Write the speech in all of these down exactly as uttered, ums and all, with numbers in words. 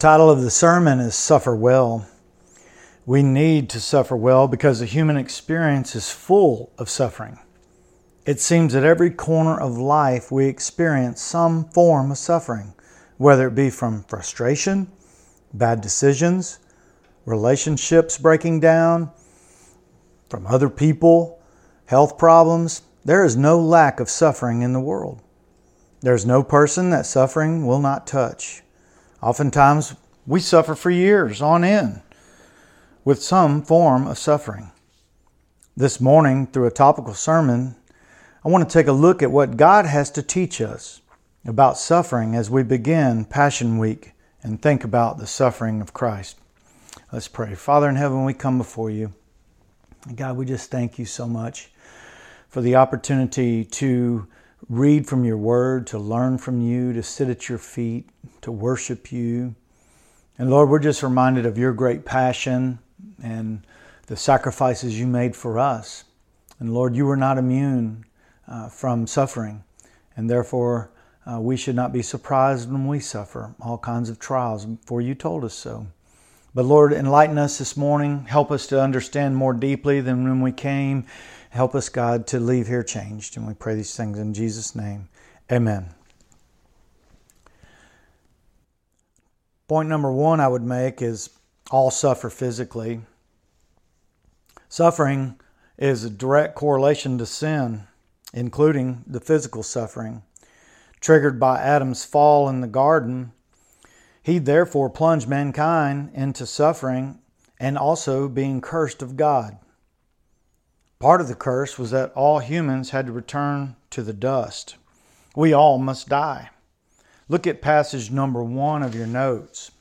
Title of the sermon is Suffer Well. We need to suffer well because the human experience is full of suffering. It seems at every corner of life we experience some form of suffering, whether it be from frustration, bad decisions, relationships breaking down, from other people, health problems. There is no lack of suffering in the world. There is no person that suffering will not touch. Oftentimes, we suffer for years on end with some form of suffering. This morning, through a topical sermon, I want to take a look at what God has to teach us about suffering as we begin Passion Week and think about the suffering of Christ. Let's pray. Father in heaven, we come before you. God, we just thank you so much for the opportunity to read from your word, to learn from you, to sit at your feet, to worship you. And Lord, we're just reminded of your great passion and the sacrifices you made for us. And Lord, you were not immune uh, from suffering. And therefore, uh, we should not be surprised when we suffer all kinds of trials, for you told us so. But Lord, enlighten us this morning. Help us to understand more deeply than when we came. Help us, God, to leave here changed. And we pray these things in Jesus' name. Amen. Point number one I would make is all suffer physically. Suffering is a direct correlation to sin, including the physical suffering. Triggered by Adam's fall in the garden, he therefore plunged mankind into suffering and also being cursed of God. Part of the curse was that all humans had to return to the dust. We all must die. Look at passage number one of your notes.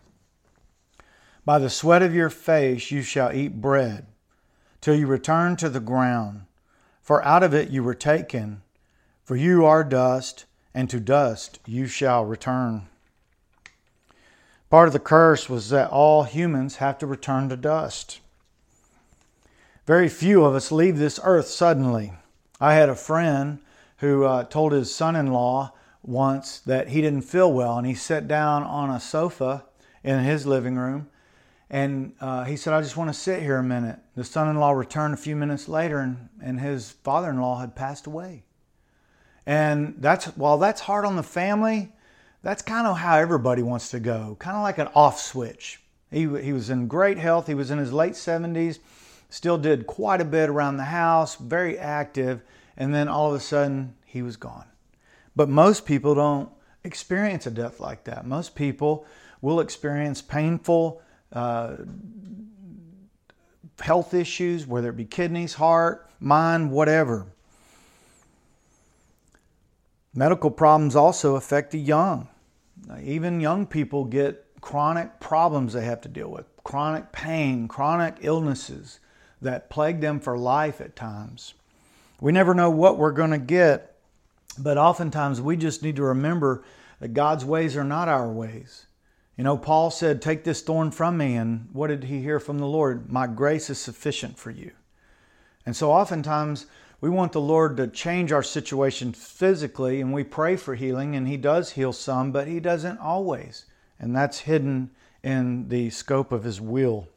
By the sweat of your face you shall eat bread, till you return to the ground. For out of it you were taken, for you are dust, and to dust you shall return. Part of the curse was that all humans have to return to dust. Very few of us leave this earth suddenly. I had a friend who uh, told his son-in-law once that he didn't feel well, and he sat down on a sofa in his living room, and uh, he said, I just want to sit here a minute. The son-in-law returned a few minutes later, and, and his father-in-law had passed away. And that's while that's hard on the family, that's kind of how everybody wants to go, kind of like an off switch. He, he was in great health. He was in his late seventies. Still did quite a bit around the house, very active, and then all of a sudden he was gone. But most people don't experience a death like that. Most people will experience painful uh, health issues, whether it be kidneys, heart, mind, whatever. Medical problems also affect the young. Even young people get chronic problems they have to deal with, chronic pain, chronic illnesses that plague them for life at times. We never know what we're going to get, but oftentimes we just need to remember that God's ways are not our ways. You know, Paul said, take this thorn from me, and what did he hear from the Lord? My grace is sufficient for you. And so oftentimes we want the Lord to change our situation physically, and we pray for healing, and he does heal some, but he doesn't always. And that's hidden in the scope of his will.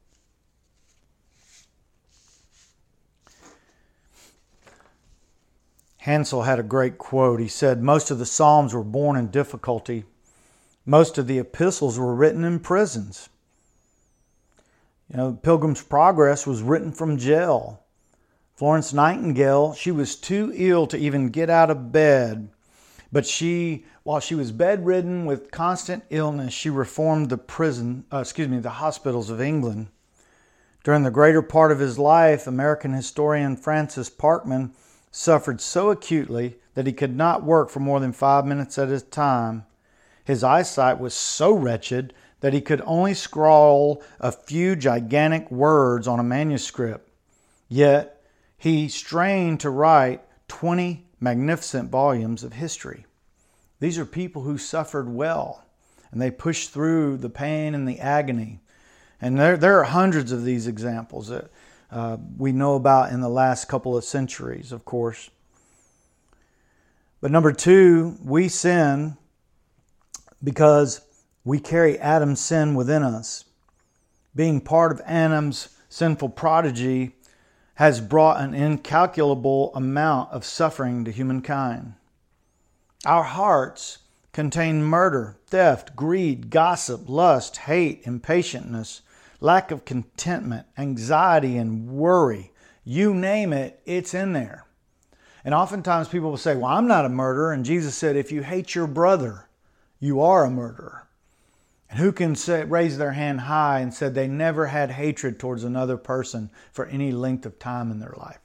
Hansel had a great quote. He said, most of the Psalms were born in difficulty. Most of the epistles were written in prisons. You know, Pilgrim's Progress was written from jail. Florence Nightingale, she was too ill to even get out of bed. But she, while she was bedridden with constant illness, she reformed the prison, uh, excuse me, the hospitals of England. During the greater part of his life, American historian Francis Parkman suffered so acutely that he could not work for more than five minutes at a time. His eyesight was so wretched that he could only scrawl a few gigantic words on a manuscript. Yet he strained to write twenty magnificent volumes of history. These are people who suffered well, and they pushed through the pain and the agony. And there, there are hundreds of these examples that Uh, we know about in the last couple of centuries, of course. But number two, we sin because We carry Adam's sin within us. Being part of Adam's sinful prodigy has brought an incalculable amount of suffering to humankind. Our hearts contain murder, theft, greed, gossip, lust, hate, impatientness, lack of contentment, anxiety, and worry. You name it, it's in there. And oftentimes people will say, well, I'm not a murderer. And Jesus said, if you hate your brother, you are a murderer. And who can say, raise their hand high and said they never had hatred towards another person for any length of time in their life?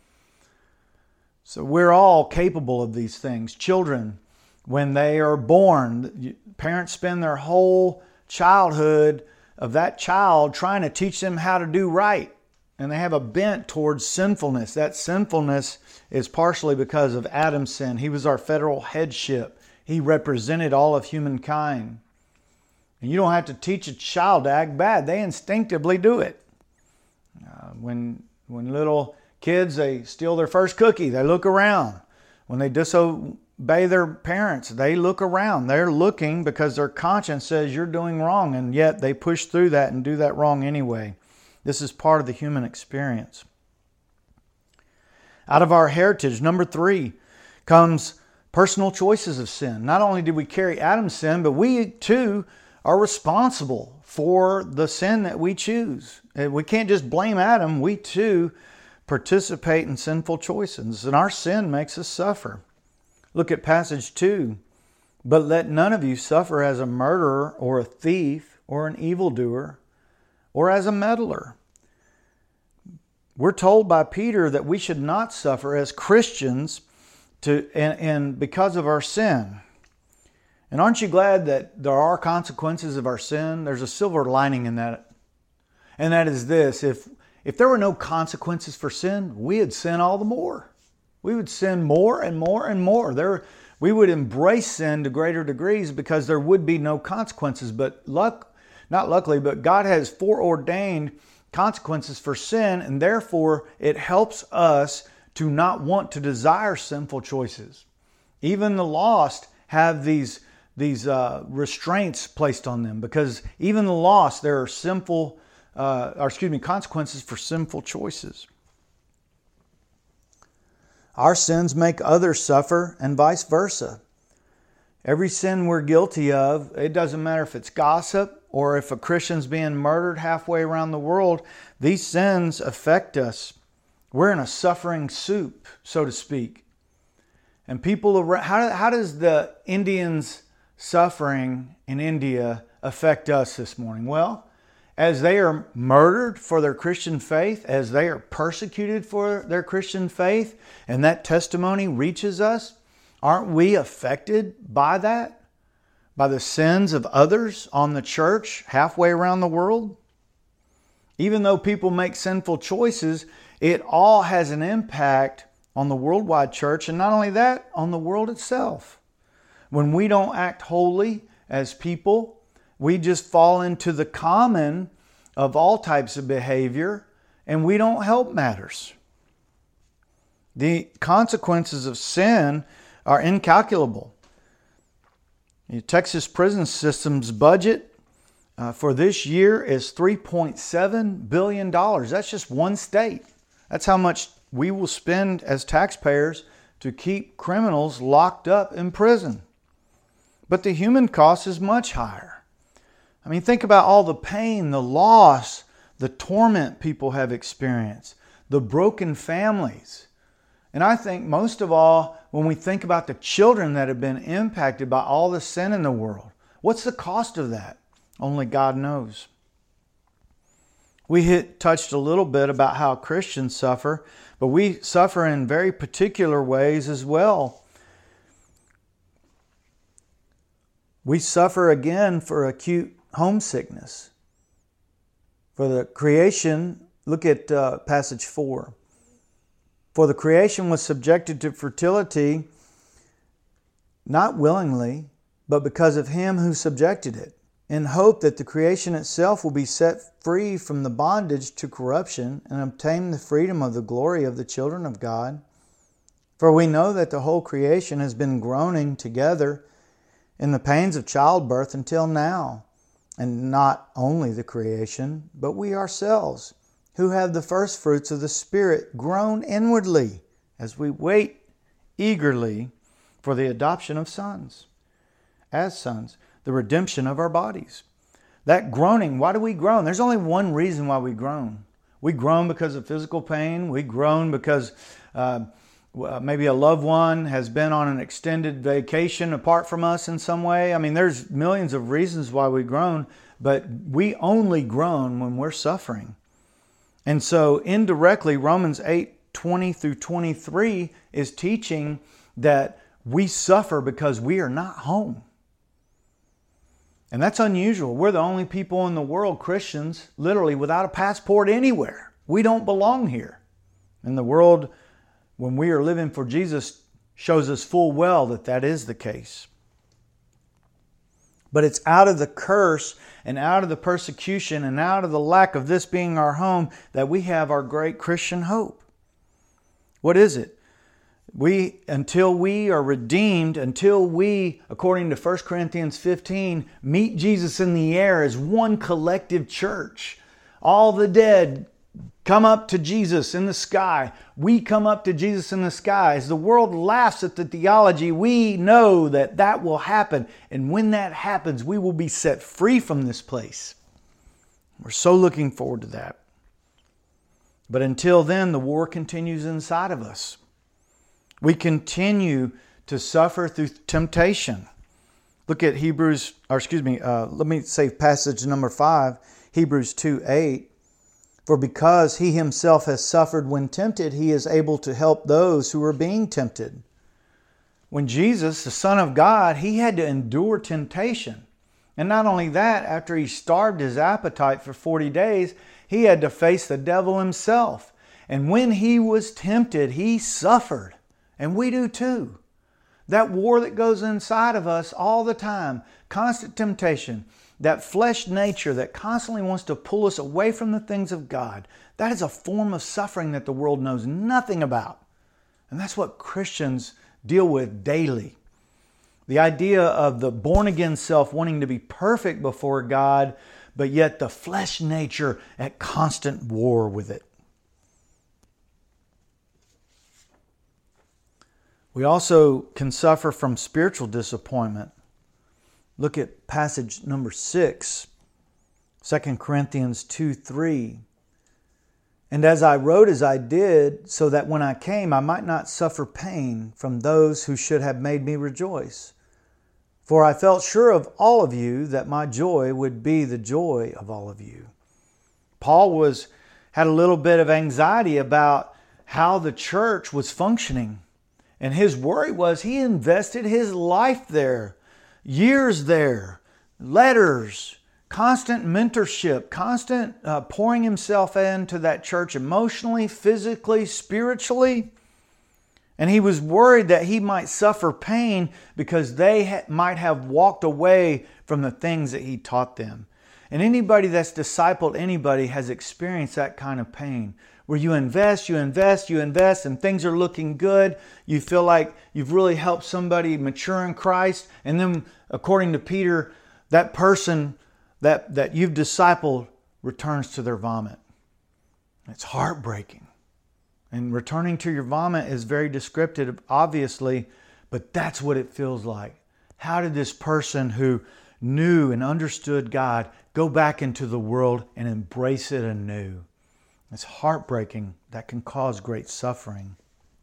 So we're all capable of these things. Children, when they are born, parents spend their whole childhood of that child trying to teach them how to do right. And they have a bent towards sinfulness. That sinfulness is partially because of Adam's sin. He was our federal headship. He represented all of humankind. And you don't have to teach a child to act bad. They instinctively do it. Uh, when, when little kids, they steal their first cookie, they look around. When they disobey their parents, they look around. They're looking because their conscience says you're doing wrong, and yet they push through that and do that wrong anyway. This is part of the human experience. Out of our heritage, number three, comes personal choices of sin. Not only did we carry Adam's sin, but we too are responsible for the sin that we choose. We can't just blame Adam. We too participate in sinful choices, and our sin makes us suffer. Look at passage two. But let none of you suffer as a murderer or a thief or an evildoer or as a meddler. We're told by Peter that we should not suffer as Christians to, and, and because of our sin. And aren't you glad that there are consequences of our sin? There's a silver lining in that. And that is this. If, if there were no consequences for sin, we'd sin all the more. We would sin more and more and more. There, we would embrace sin to greater degrees because there would be no consequences. But luck, not luckily, but God has foreordained consequences for sin, and therefore it helps us to not want to desire sinful choices. Even the lost have these these uh, restraints placed on them, because even the lost, there are sinful, uh, or excuse me, consequences for sinful choices. Our sins make others suffer, and vice versa. Every sin we're guilty of, it doesn't matter if it's gossip or if a Christian's being murdered halfway around the world, these sins affect us. We're in a suffering soup, so to speak. And people around, how, how does the Indians' suffering in India affect us this morning? Well, as they are murdered for their Christian faith, as they are persecuted for their Christian faith, and that testimony reaches us, aren't we affected by that? By the sins of others on the church halfway around the world? Even though people make sinful choices, it all has an impact on the worldwide church, and not only that, on the world itself. When we don't act holy as people, we just fall into the common of all types of behavior, and we don't help matters. The consequences of sin are incalculable. The Texas prison system's budget uh, for this year is three point seven billion dollars. That's just one state. That's how much we will spend as taxpayers to keep criminals locked up in prison. But the human cost is much higher. I mean, think about all the pain, the loss, the torment people have experienced, the broken families. And I think most of all, when we think about the children that have been impacted by all the sin in the world, what's the cost of that? Only God knows. We hit, touched a little bit about how Christians suffer, but we suffer in very particular ways as well. We suffer again for acute homesickness. For the creation, look at uh, passage four. For the creation was subjected to fertility, not willingly, but because of Him who subjected it, in hope that the creation itself will be set free from the bondage to corruption and obtain the freedom of the glory of the children of God. For we know that the whole creation has been groaning together in the pains of childbirth until now. And not only the creation, but we ourselves, who have the first fruits of the Spirit, groan inwardly as we wait eagerly for the adoption of sons, as sons, the redemption of our bodies. That groaning, why do we groan? There's only one reason why we groan. We groan because of physical pain. We groan because uh, maybe a loved one has been on an extended vacation apart from us in some way. I mean, there's millions of reasons why we groan, but we only groan when we're suffering. And so indirectly, Romans eight twenty through twenty-three is teaching that we suffer because we are not home. And that's unusual. We're the only people in the world, Christians, literally without a passport anywhere. We don't belong here. And the world, when we are living for Jesus, shows us full well that that is the case. But it's out of the curse and out of the persecution and out of the lack of this being our home that we have our great Christian hope. What is it? We, until we are redeemed, until we, according to First Corinthians fifteen, meet Jesus in the air as one collective church. All the dead come up to Jesus in the sky. We come up to Jesus in the sky. As the world laughs at the theology, we know that that will happen. And when that happens, we will be set free from this place. We're so looking forward to that. But until then, the war continues inside of us. We continue to suffer through temptation. Look at Hebrews, or excuse me, uh, let me say passage number five, Hebrews two eight. For because he himself has suffered when tempted, he is able to help those who are being tempted. When Jesus, the Son of God, he had to endure temptation. And not only that, after he starved his appetite for forty days, he had to face the devil himself. And when he was tempted, he suffered. And we do too. That war that goes inside of us all the time, constant temptation, that flesh nature that constantly wants to pull us away from the things of God, that is a form of suffering that the world knows nothing about. And that's what Christians deal with daily. The idea of the born-again self wanting to be perfect before God, but yet the flesh nature at constant war with it. We also can suffer from spiritual disappointment. Look at passage number six, Second Corinthians two three. And as I wrote as I did, so that when I came I might not suffer pain from those who should have made me rejoice. For I felt sure of all of you that my joy would be the joy of all of you. Paul was had a little bit of anxiety about how the church was functioning. And his worry was he invested his life there, years there, letters, constant mentorship, constant uh, pouring himself into that church emotionally, physically, spiritually. And he was worried that he might suffer pain because they ha- might have walked away from the things that he taught them. And anybody that's discipled anybody has experienced that kind of pain. Where you invest, you invest, you invest, and things are looking good. You feel like you've really helped somebody mature in Christ. And then, according to Peter, that person that, that you've discipled returns to their vomit. It's heartbreaking. And returning to your vomit is very descriptive, obviously, but that's what it feels like. How did this person who knew and understood God go back into the world and embrace it anew? It's heartbreaking. That can cause great suffering.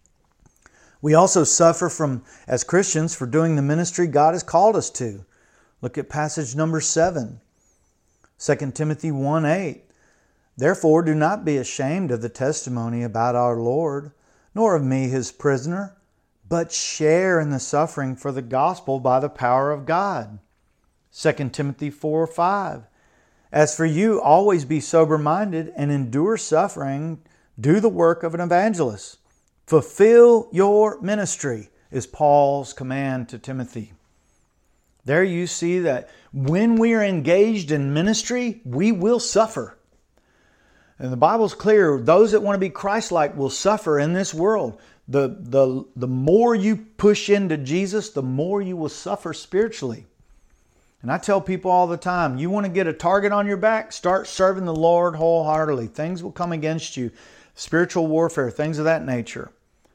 We also suffer from, as Christians, for doing the ministry God has called us to. Look at passage number seven, Second Timothy one eight. Therefore, do not be ashamed of the testimony about our Lord, nor of me, his prisoner, but share in the suffering for the gospel by the power of God. Second Timothy four five. As for you, always be sober-minded and endure suffering. Do the work of an evangelist. Fulfill your ministry is Paul's command to Timothy. There you see that when we are engaged in ministry, we will suffer. And the Bible's clear, those that want to be Christ-like will suffer in this world. the, the, the more you push into Jesus, the more you will suffer spiritually. And I tell people all the time, you want to get a target on your back? Start serving the Lord wholeheartedly. Things will come against you. Spiritual warfare, things of that nature.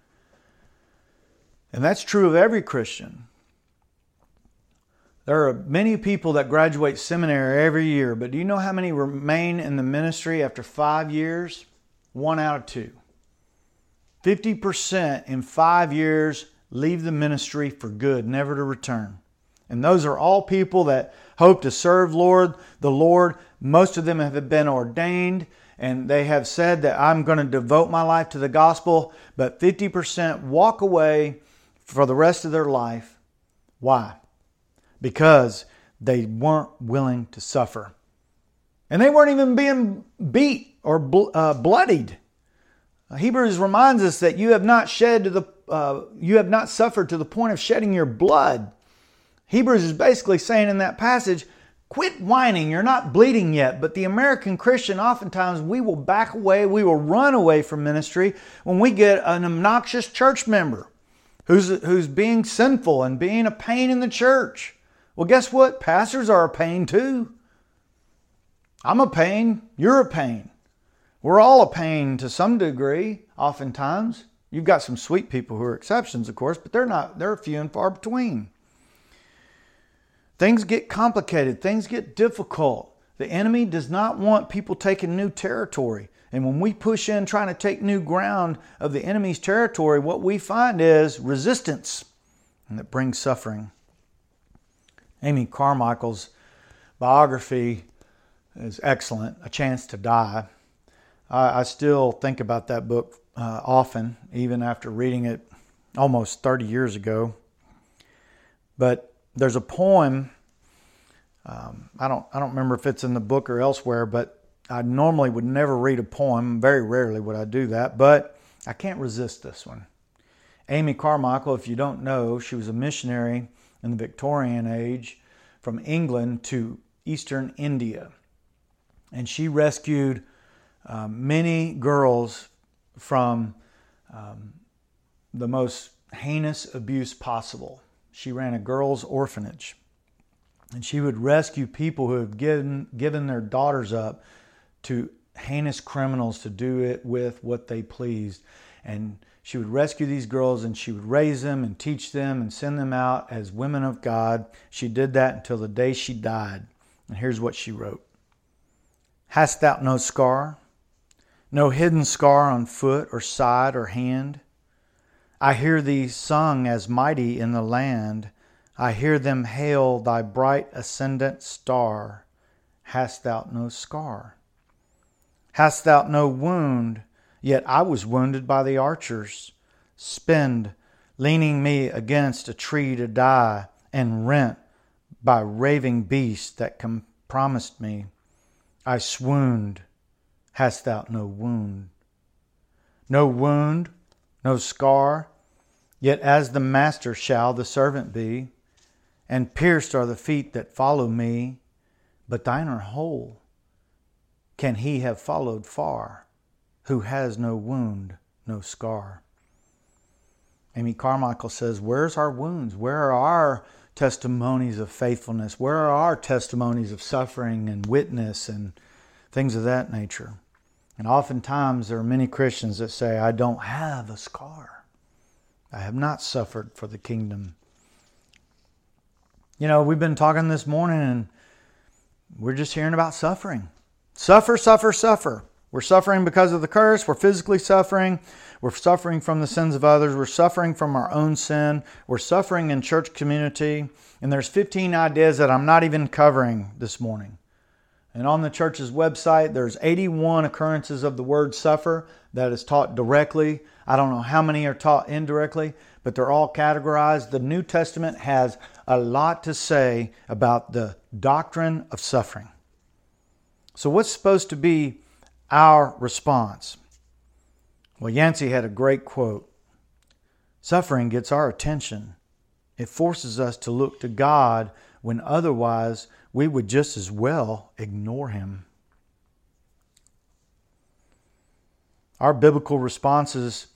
And that's true of every Christian. There are many people that graduate seminary every year, but do you know how many remain in the ministry after five years? One out of two. fifty percent in five years leave the ministry for good, never to return. And those are all people that hope to serve Lord, the Lord. Most of them have been ordained and they have said that I'm going to devote my life to the gospel, but fifty percent walk away for the rest of their life. Why? Because they weren't willing to suffer. And they weren't even being beat or bl- uh, bloodied. Hebrews reminds us that you have not shed to the uh, you have not suffered to the point of shedding your blood. Hebrews is basically saying in that passage, quit whining, you're not bleeding yet. But the American Christian, oftentimes we will back away, we will run away from ministry when we get an obnoxious church member who's, who's being sinful and being a pain in the church. Well, guess what? Pastors are a pain too. I'm a pain, you're a pain. We're all a pain to some degree, oftentimes. You've got some sweet people who are exceptions, of course, but they're not, they're few and far between. Things get complicated. Things get difficult. The enemy does not want people taking new territory. And when we push in trying to take new ground of the enemy's territory, what we find is resistance, and that brings suffering. Amy Carmichael's biography is excellent, A Chance to Die. I, I still think about that book uh, often, even after reading it almost thirty years ago. But there's a poem, um, I don't I don't remember if it's in the book or elsewhere, but I normally would never read a poem. Very rarely would I do that, but I can't resist this one. Amy Carmichael, if you don't know, she was a missionary in the Victorian age from England to eastern India. And she rescued um, many girls from um, the most heinous abuse possible. She ran a girls' orphanage, and she would rescue people who have given, given their daughters up to heinous criminals to do it with what they pleased. And she would rescue these girls, and she would raise them and teach them and send them out as women of God. She did that until the day she died. And here's what she wrote. Hast thou no scar? No hidden scar on foot or side or hand? I hear thee sung as mighty in the land. I hear them hail thy bright ascendant star. Hast thou no scar? Hast thou no wound? Yet I was wounded by the archers. Spend, leaning me against a tree to die, and rent by raving beasts that com- promised me. I swooned. Hast thou no wound? No wound? No scar, yet as the master shall the servant be, and pierced are the feet that follow me, but thine are whole. Can he have followed far, who has no wound, no scar? Amy Carmichael says, where's our wounds? Where are our testimonies of faithfulness? Where are our testimonies of suffering and witness and things of that nature? And oftentimes there are many Christians that say, I don't have a scar. I have not suffered for the kingdom. You know, we've been talking this morning and we're just hearing about suffering. Suffer, suffer, suffer. We're suffering because of the curse. We're physically suffering. We're suffering from the sins of others. We're suffering from our own sin. We're suffering in church community. And there's fifteen ideas that I'm not even covering this morning. And on the church's website, there's eighty-one occurrences of the word suffer that is taught directly. I don't know how many are taught indirectly, but they're all categorized. The New Testament has a lot to say about the doctrine of suffering. So what's supposed to be our response? Well, Yancey had a great quote. Suffering gets our attention. It forces us to look to God when otherwise we would just as well ignore Him. Our biblical responses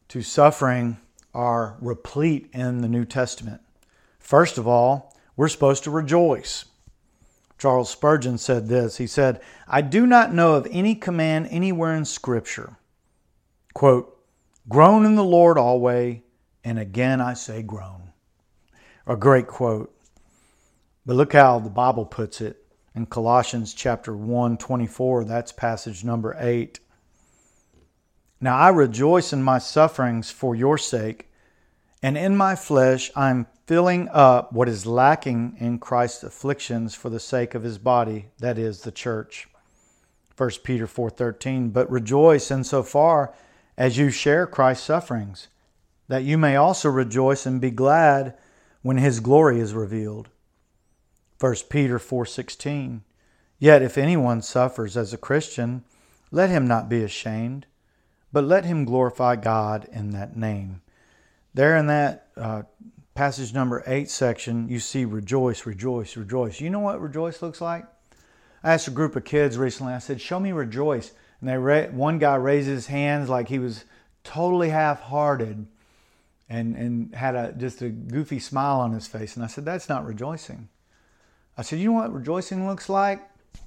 to suffering are replete in the New Testament. First of all, we're supposed to rejoice. Charles Spurgeon said this. He said, "I do not know of any command anywhere in Scripture, quote, groan in the Lord always, and again I say groan." A great quote. But look how the Bible puts it in Colossians chapter one, twenty-four. That's passage number eight. "Now I rejoice in my sufferings for your sake, and in my flesh I am filling up what is lacking in Christ's afflictions for the sake of his body, that is, the church." First Peter four thirteen, "But rejoice insofar as you share Christ's sufferings, that you may also rejoice and be glad when his glory is revealed." First Peter four sixteen, "Yet if anyone suffers as a Christian, let him not be ashamed, but let him glorify God in that name." There in that uh, passage number eight section, you see rejoice, rejoice, rejoice. You know what rejoice looks like? I asked a group of kids recently, I said, show me rejoice. And they ra- one guy raised his hands like he was totally half-hearted and, and had a just a goofy smile on his face. And I said, that's not rejoicing. I said, you know what rejoicing looks like?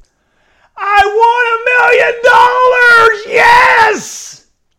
I won a million dollars! Yes!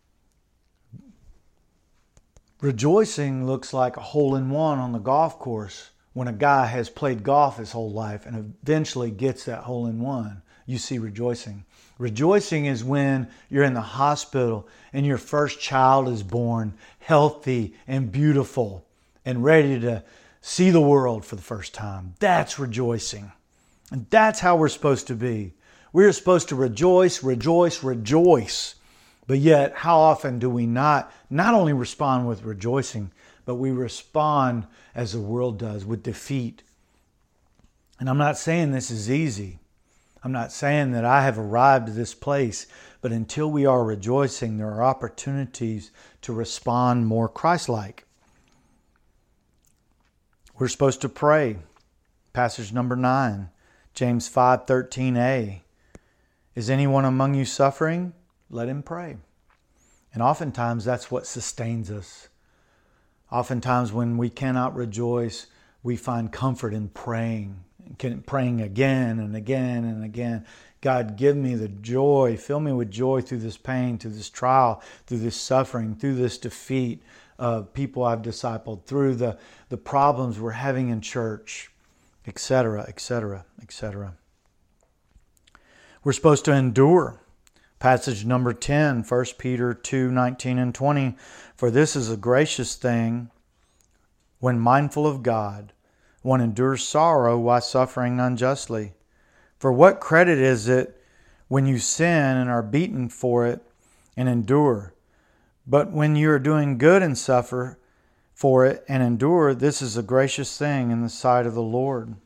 Rejoicing looks like a hole-in-one on the golf course when a guy has played golf his whole life and eventually gets that hole-in-one. You see rejoicing. Rejoicing is when you're in the hospital and your first child is born healthy and beautiful and ready to see the world for the first time. That's rejoicing. And that's how we're supposed to be. We're supposed to rejoice, rejoice, rejoice. But yet, how often do we not not only respond with rejoicing, but we respond as the world does, with defeat? And I'm not saying this is easy. I'm not saying that I have arrived at this place. But until we are rejoicing, there are opportunities to respond more Christ-like. We're supposed to pray. Passage number nine, James five thirteen a. "Is anyone among you suffering? Let him pray." And oftentimes that's what sustains us. Oftentimes when we cannot rejoice, we find comfort in praying, praying again and again and again. God, give me the joy, fill me with joy through this pain, through this trial, through this suffering, through this defeat of people I've discipled, through the, the problems we're having in church, et cetera, et cetera, et cetera. We're supposed to endure. Passage number ten, First Peter two nineteen and twenty. "For this is a gracious thing when mindful of God. One endures sorrow while suffering unjustly. For what credit is it when you sin and are beaten for it and endure? But when you are doing good and suffer for it and endure, this is a gracious thing in the sight of the Lord."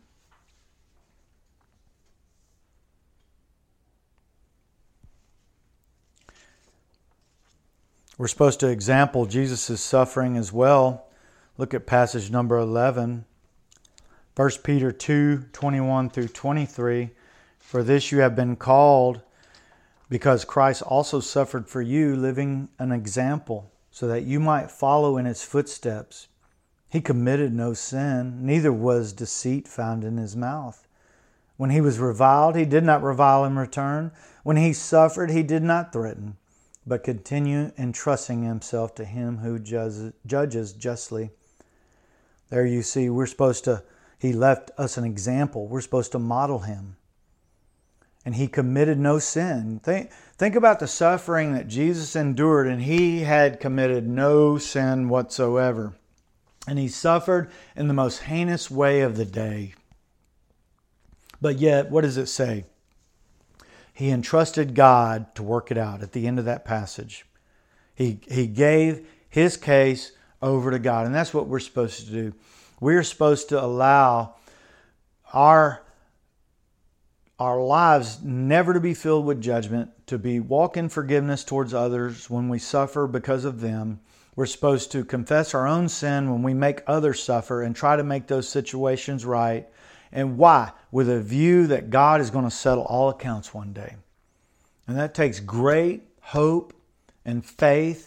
We're supposed to example Jesus' suffering as well. Look at passage number eleven. First Peter two twenty-one through twenty-three. "For this you have been called, because Christ also suffered for you, living an example, so that you might follow in his footsteps. He committed no sin, neither was deceit found in his mouth. When he was reviled, he did not revile in return. When he suffered, he did not threaten, but continue entrusting himself to him who judges justly." There you see, we're supposed to, he left us an example. We're supposed to model him. And he committed no sin. Think, think about the suffering that Jesus endured, and he had committed no sin whatsoever. And he suffered in the most heinous way of the day. But yet, what does it say? He entrusted God to work it out at the end of that passage. He, he gave his case over to God. And that's what we're supposed to do. We're supposed to allow our, our lives never to be filled with judgment, to be walk in forgiveness towards others when we suffer because of them. We're supposed to confess our own sin when we make others suffer and try to make those situations right. And why? With a view that God is going to settle all accounts one day. And that takes great hope and faith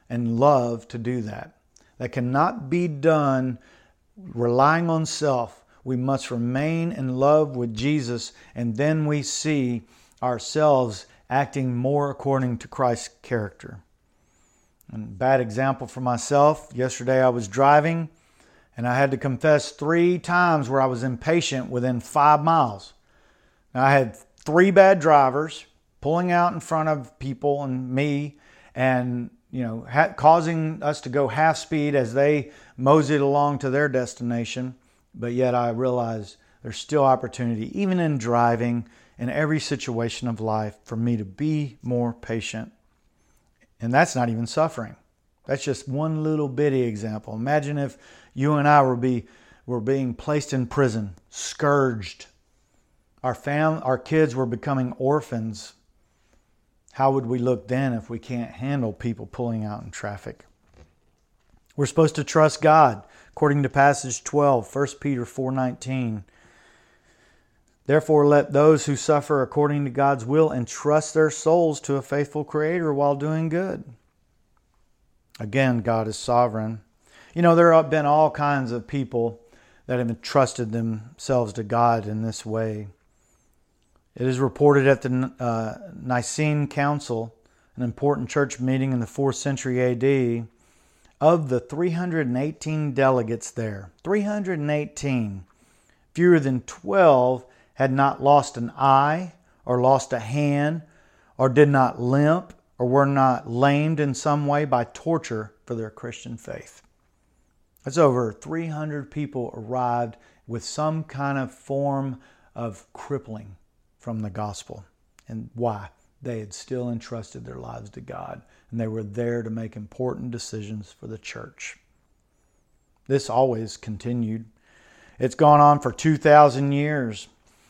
and love to do that. That cannot be done relying on self. We must remain in love with Jesus, and then we see ourselves acting more according to Christ's character. And bad example for myself, yesterday I was driving and I had to confess three times where I was impatient within five miles. Now, I had three bad drivers pulling out in front of people and me, and you know, ha- causing us to go half speed as they moseyed along to their destination. But yet I realized there's still opportunity, even in driving, in every situation of life, for me to be more patient. And that's not even suffering. That's just one little bitty example. Imagine if you and I were be were being placed in prison, scourged. Our fam, our kids were becoming orphans. How would we look then if we can't handle people pulling out in traffic? We're supposed to trust God, according to passage twelve, First Peter four nineteen. Therefore, let those who suffer according to God's will entrust their souls to a faithful Creator while doing good. Again, God is sovereign. You know, there have been all kinds of people that have entrusted themselves to God in this way. It is reported at the uh, Nicene Council, an important church meeting in the fourth century A D, of the three hundred eighteen delegates there, three hundred eighteen, fewer than twelve had not lost an eye or lost a hand or did not limp or were not lamed in some way by torture for their Christian faith. That's over three hundred people arrived with some kind of form of crippling from the gospel. And why? They had still entrusted their lives to God, and they were there to make important decisions for the church. This always continued. It's gone on for two thousand years.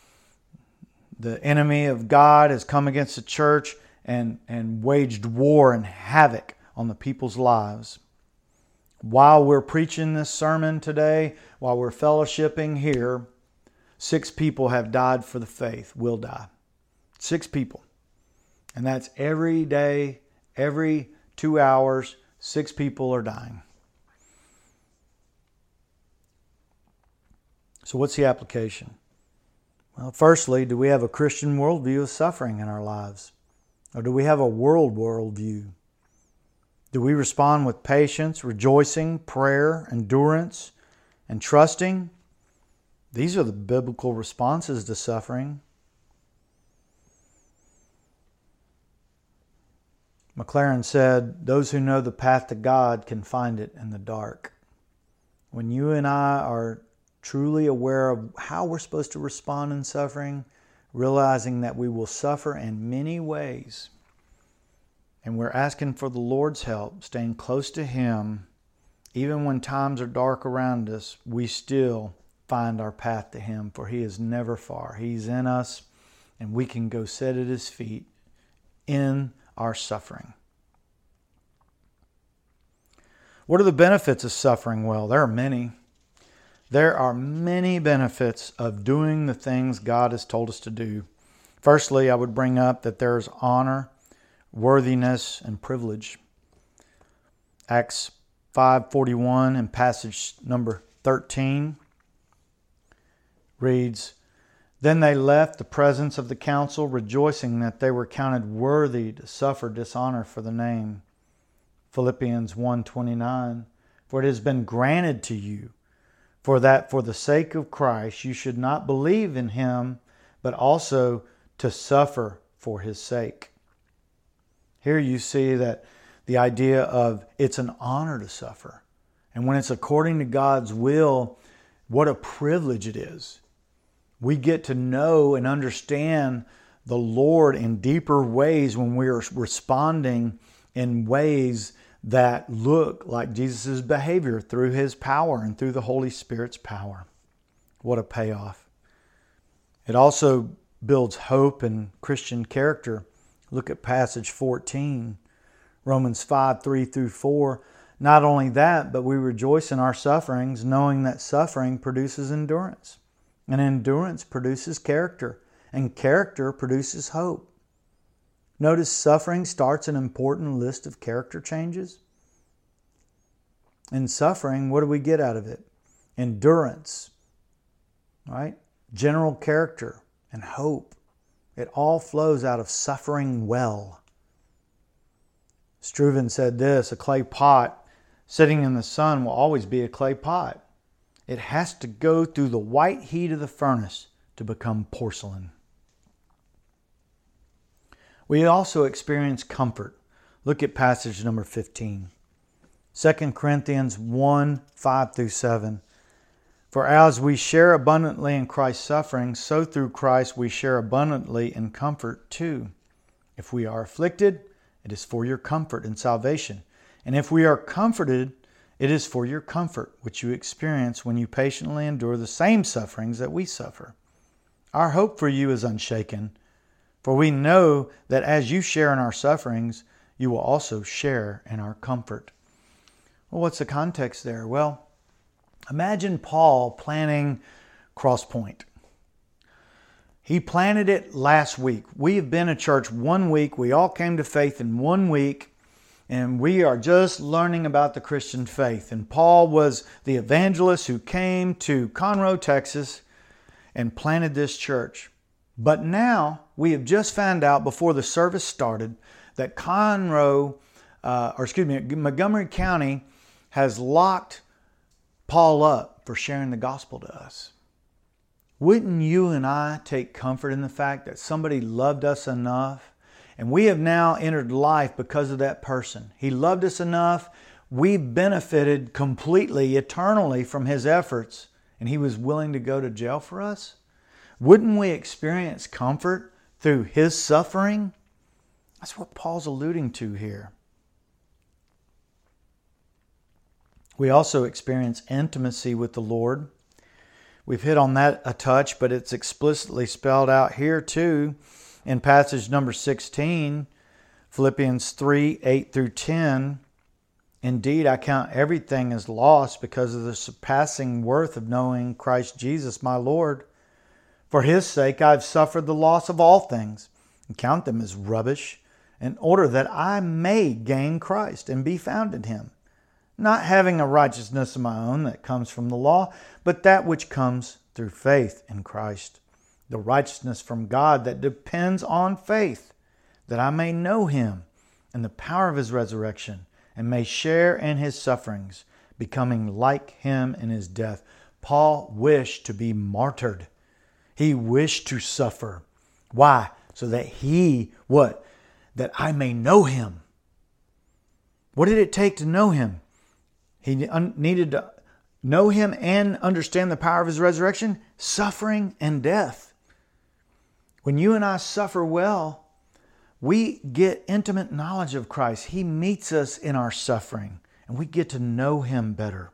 The enemy of God has come against the church and, and waged war and havoc on the people's lives. While we're preaching this sermon today, while we're fellowshipping here, six people have died for the faith, will die. Six people. And that's every day, every two hours, six people are dying. So what's the application? Well, firstly, do we have a Christian worldview of suffering in our lives? Or do we have a world worldview? Do we respond with patience, rejoicing, prayer, endurance, and trusting? These are the biblical responses to suffering. McLaren said, "Those who know the path to God can find it in the dark." When you and I are truly aware of how we're supposed to respond in suffering, realizing that we will suffer in many ways, and we're asking for the Lord's help, staying close to Him, even when times are dark around us, we still find our path to Him, for He is never far. He's in us, and we can go sit at His feet in our suffering. What are the benefits of suffering? Well, there are many. There are many benefits of doing the things God has told us to do. Firstly, I would bring up that there's honor, worthiness, and privilege. Acts five forty-one and passage number thirteen reads, "Then they left the presence of the council, rejoicing that they were counted worthy to suffer dishonor for the name." Philippians one twenty-nine, "For it has been granted to you, for that for the sake of Christ you should not believe in Him, but also to suffer for His sake." Here you see that the idea of it's an honor to suffer. And when it's according to God's will, what a privilege it is. We get to know and understand the Lord in deeper ways when we are responding in ways that look like Jesus' behavior through His power and through the Holy Spirit's power. What a payoff. It also builds hope and Christian character. Look at passage fourteen, Romans five, three through four. "Not only that, but we rejoice in our sufferings, knowing that suffering produces endurance. And endurance produces character, and character produces hope." Notice suffering starts an important list of character changes. In suffering, what do we get out of it? Endurance, right? General character and hope. It all flows out of suffering well. Struven said this, a clay pot sitting in the sun will always be a clay pot. It has to go through the white heat of the furnace to become porcelain. We also experience comfort. Look at passage number fifteen. Second Corinthians one, five through seven. For as we share abundantly in Christ's suffering, so through Christ we share abundantly in comfort too. If we are afflicted, it is for your comfort and salvation. And if we are comforted, it is for your comfort, which you experience when you patiently endure the same sufferings that we suffer. Our hope for you is unshaken, for we know that as you share in our sufferings, you will also share in our comfort. Well, what's the context there? Well, imagine Paul planting Crosspoint. He planted it last week. We have been a church one week. We all came to faith in one week, and we are just learning about the Christian faith. And Paul was the evangelist who came to Conroe, Texas, and planted this church. But now we have just found out before the service started that Conroe, uh, or excuse me, Montgomery County has locked Paul up for sharing the gospel to us. Wouldn't you and I take comfort in the fact that somebody loved us enough, and we have now entered life because of that person? He loved us enough. We benefited completely, eternally from his efforts, and he was willing to go to jail for us. Wouldn't we experience comfort through his suffering? That's what Paul's alluding to here. We also experience intimacy with the Lord. We've hit on that a touch, but it's explicitly spelled out here too in passage number sixteen, Philippians three, eight through ten. Indeed, I count everything as lost because of the surpassing worth of knowing Christ Jesus my Lord. For his sake I have suffered the loss of all things and count them as rubbish, in order that I may gain Christ and be found in him, not having a righteousness of my own that comes from the law, but that which comes through faith in Christ, the righteousness from God that depends on faith, that I may know him and the power of his resurrection, and may share in his sufferings, becoming like him in his death. Paul wished to be martyred. He wished to suffer. Why? So that he, what? That I may know him. What did it take to know him? He needed to know him and understand the power of his resurrection, suffering and death. When you and I suffer well, we get intimate knowledge of Christ. He meets us in our suffering, and we get to know him better.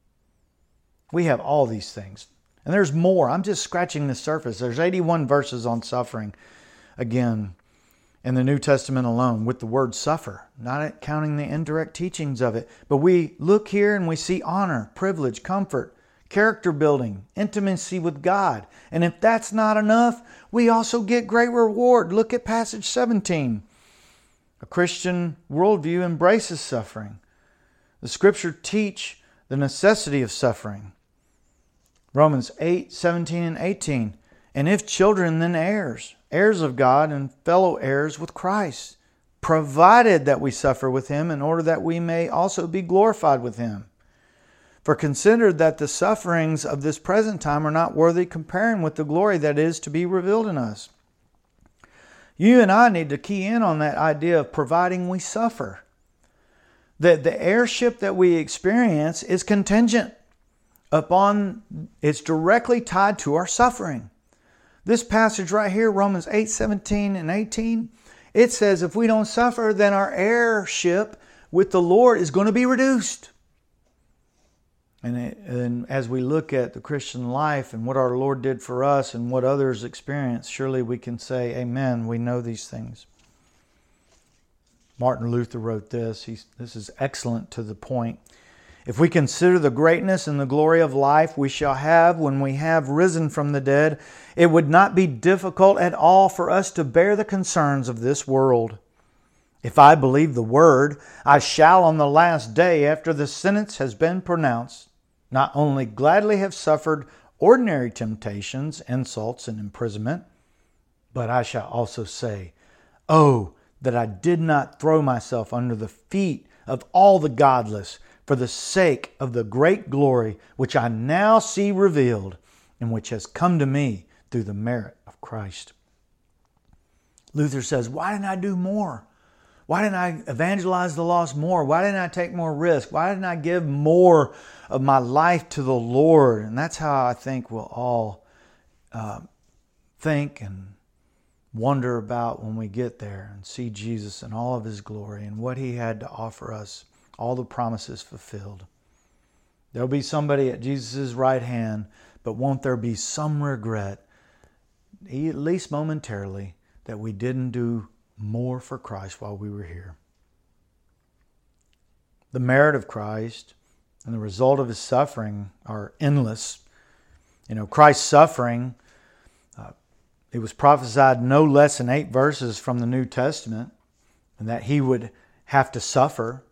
We have all these things. And there's more. I'm just scratching the surface. There's eighty-one verses on suffering, again, in the New Testament alone, with the word suffer, not counting the indirect teachings of it. But we look here and we see honor, privilege, comfort, character building, intimacy with God. And if that's not enough, we also get great reward. Look at passage seventeen. A Christian worldview embraces suffering. The Scripture teach the necessity of suffering. Romans eight, seventeen and eighteen. And if children, then heirs, heirs of God and fellow heirs with Christ, provided that we suffer with him in order that we may also be glorified with him. For consider that the sufferings of this present time are not worthy comparing with the glory that is to be revealed in us. You and I need to key in on that idea of providing we suffer. That the heirship that we experience is contingent upon, it's directly tied to our suffering. This passage right here, Romans eight, seventeen and eighteen, it says if we don't suffer, then our heirship with the Lord is going to be reduced. And, it, and as we look at the Christian life and what our Lord did for us and what others experience, surely we can say, amen, we know these things. Martin Luther wrote this. He's, this is excellent to the point. If we consider the greatness and the glory of life we shall have when we have risen from the dead, it would not be difficult at all for us to bear the concerns of this world. If I believe the word, I shall on the last day after the sentence has been pronounced, not only gladly have suffered ordinary temptations, insults, and imprisonment, but I shall also say, oh, that I did not throw myself under the feet of all the godless for the sake of the great glory which I now see revealed and which has come to me through the merit of Christ. Luther says, why didn't I do more? Why didn't I evangelize the lost more? Why didn't I take more risk? Why didn't I give more of my life to the Lord? And that's how I think we'll all uh, think and wonder about when we get there and see Jesus in all of His glory and what He had to offer us, all the promises fulfilled. There'll be somebody at Jesus' right hand, but won't there be some regret, at least momentarily, that we didn't do more for Christ while we were here? The merit of Christ and the result of His suffering are endless. You know, Christ's suffering, uh, it was prophesied no less than eight verses from the New Testament, and that He would have to suffer.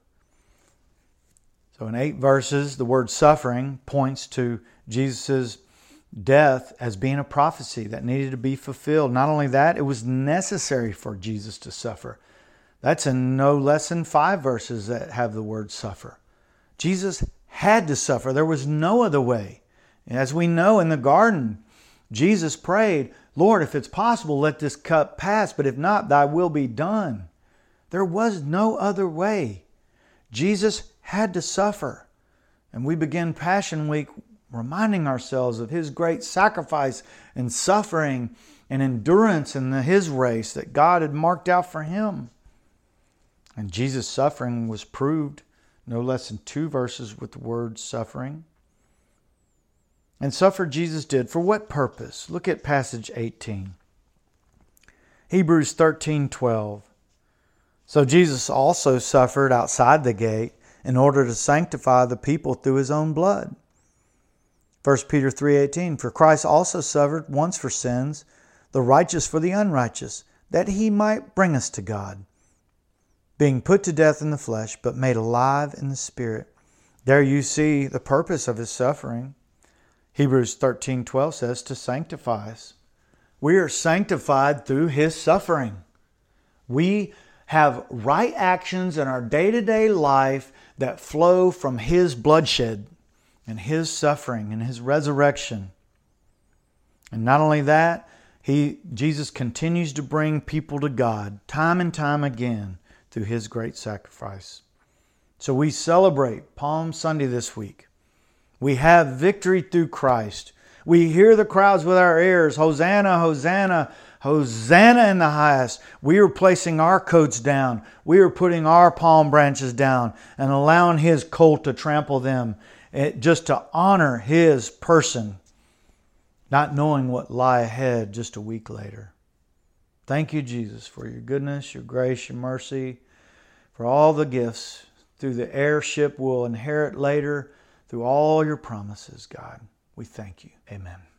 So in eight verses, the word suffering points to Jesus' death as being a prophecy that needed to be fulfilled. Not only that, it was necessary for Jesus to suffer. That's in no less than five verses that have the word suffer. Jesus had to suffer. There was no other way. As we know in the garden, Jesus prayed, Lord, if it's possible, let this cup pass, but if not, thy will be done. There was no other way. Jesus had to suffer. And we begin Passion Week reminding ourselves of His great sacrifice and suffering and endurance in the, His race that God had marked out for Him. And Jesus' suffering was proved no less than two verses with the word suffering. And suffer Jesus did. For what purpose? Look at passage eighteen. Hebrews thirteen twelve. So Jesus also suffered outside the gate in order to sanctify the people through His own blood. First Peter three eighteen. For Christ also suffered once for sins, the righteous for the unrighteous, that He might bring us to God, being put to death in the flesh, but made alive in the Spirit. There you see the purpose of His suffering. Hebrews thirteen twelve says to sanctify us. We are sanctified through His suffering. We have right actions in our day-to-day life that flow from His bloodshed and His suffering and His resurrection. And not only that, He, Jesus continues to bring people to God time and time again through His great sacrifice. So we celebrate Palm Sunday this week. We have victory through Christ. We hear the crowds with our ears, Hosanna, Hosanna, Hosanna in the highest. We are placing our coats down. We are putting our palm branches down and allowing His colt to trample them, just to honor His person, not knowing what lie ahead just a week later. Thank you, Jesus, for your goodness, your grace, your mercy, for all the gifts through the heirship we'll inherit later, through all your promises, God. We thank you. Amen.